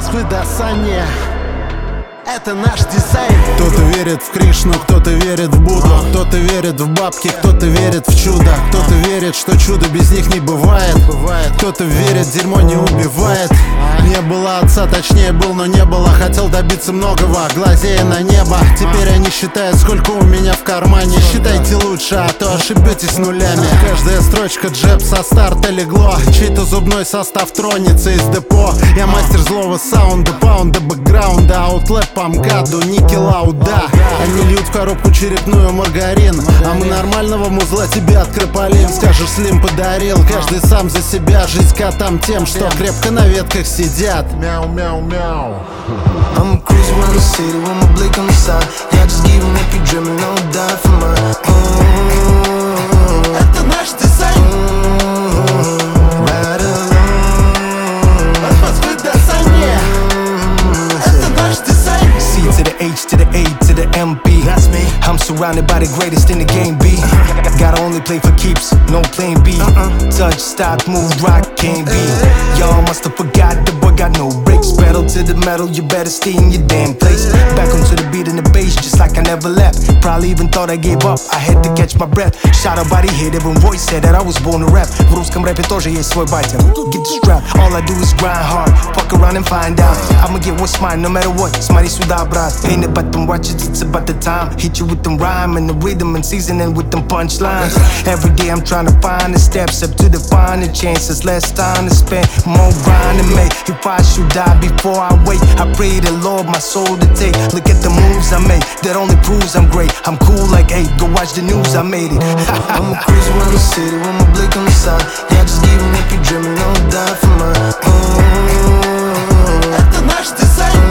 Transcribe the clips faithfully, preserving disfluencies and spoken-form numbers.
Москвы до Сани. Это наш дизайн. Кто-то верит в Кришну, кто-то верит в Будду, кто-то верит в бабки, кто-то верит в чудо, кто-то верит, что чудо без них не бывает. Кто-то верит, дерьмо не убивает. Не было отца, точнее был, но не было. Хотел добиться многого, глазея на небо. Теперь они считают, сколько у меня в кармане. Считайте лучше, а то ошибетесь нулями. Каждая строчка джеб со старта легло. Чей-то зубной состав тронется из депо. Я мастер злого саунда, паунда, бэкграунда, аутлэп, памгаду, ники лауда. Они льют в коробку черепную маргарин, а мы нормального музла тебе открополим. Скажешь, Слим подарил, каждый сам за себя. Жизнь котам тем, что крепко на ветках сидят. Мяу, мяу, мяу. I'm cruising around the city with my blick on the side. Yeah, just give 'em if you dreaming, don't die for mine. Это наш дизайн. Ride alone. От Москвы до Сани. Это наш дизайн. C to the H to the A to the M B. That's me. I'm surrounded by the greatest in the game B. Gotta only play for keeps, no playing B. Touch, stop, move, rock, can't be. Y'all must have forgot the boy got no brakes. Pedal to the metal, you better stay in your damn place. Back onto the beat and the bass, just like I never left. Probably even thought I gave up, I had to catch my breath. Shot a body hit, even voice said that I was born to rap. В русском рэпе тоже есть свой батя. Get the strap, all I do is grind hard. Fuck around and find out. I'ma get what's mine, no matter what. Смотри сюда, брат. Ain't about them watches, it's about the time. Hit you with them rhyme and the rhythm and seasoning with them punchlines. Every day I'm trying to find the steps up to define the chances. Less time to spend, more grind to make. If I should die before I wait, I pray the Lord my soul to take. Look at the moves I make, that only proves I'm great. I'm cool like hey, go watch the news, I made it. I'm cruising around the city with my blick on the side. Yeah, just give 'em if you dreaming, don't die for mine. Это наш дизайн.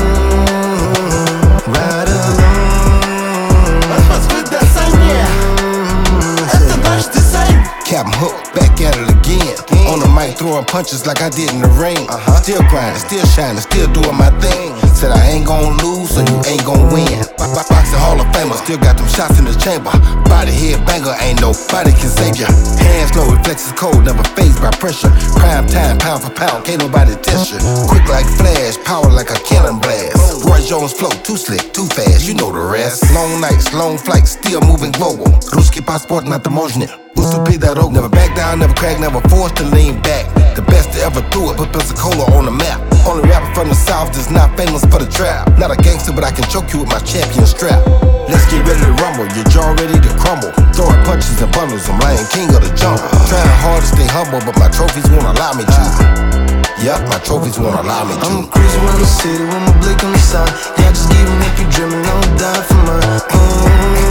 Ride alone. От Москвы до Сани. Это наш дизайн. Captain Hook, back at it again. On the mic, throwing punches like I did in the ring. Uh-huh. Still grinding, still shining, still doing my thing. Said I ain't gon' lose, so you ain't gon' win. Boxing Hall of Famer, still got them shots in the chamber. Body head banger, ain't nobody can save ya. Hands slow, reflexes cold, never phased by pressure. Prime time, pound for pound, can't nobody test ya. Quick like flash, power like a cannon blast. Roy Jones flow, too slick, too fast, you know the rest. Long nights, long flights, still moving global. Ruski passport, not the motion. Уступи дорогу. Never back down, never crack, never forced to lean back. The best to ever do it, put Pensacola on the map. Only rapper from the south that's not famous for the trap. Not a gangster, but I can choke you with my champion strap. Let's get ready to rumble, your jaw ready to crumble. Throwing punches and bundles, I'm Lion King of the jungle. Trying hard to stay humble, but my trophies won't allow me to. Yup, my trophies won't allow me to. I'm cruising around the city with my blick on the side. Yeah, just give 'em if you dreaming, don't die for mine.